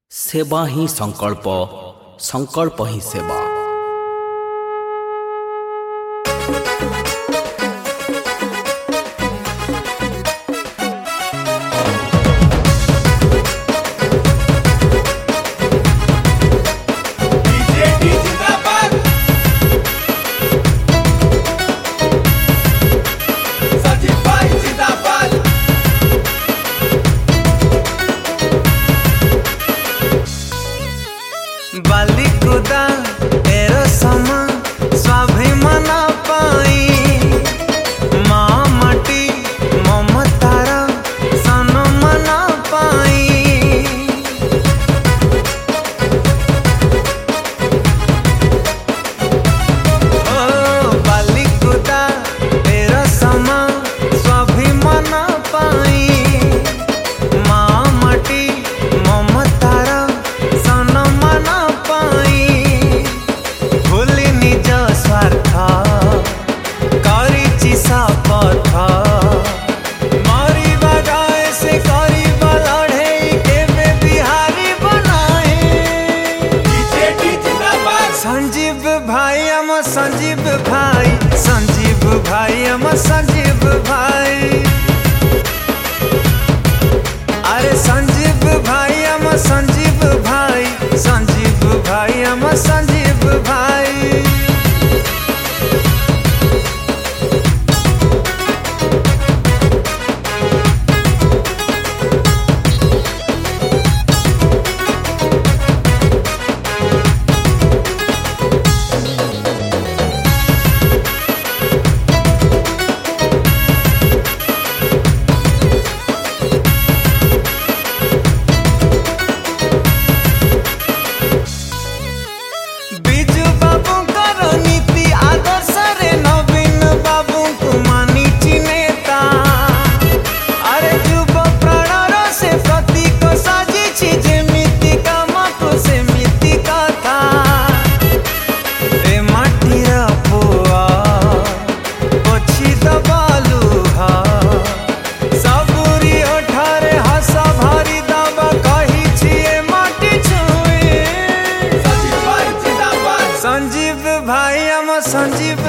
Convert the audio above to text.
सेवा ही संकल्प, संकल्प ही सेवा। बालिकुदा तेरो समा स्वाभिमान पाई माँ माटी ममतारा सम्मान पाई ओ बालिकुदा तेरो समा स्वाभिमान पाई माँ माटी ममतारा सम्मान भूली निज स्वार्थ करिछि शपथ मरिबा गाए से करिबा लड़े केबे बिहारी बनाए संजीव भाई हम संजीव भाई संजीव भाई हम संजीव भाई अरे संजीव भाई हम संजीव भाई संजीव भाई हम संजीव भाई संजीव भाई हम संजीव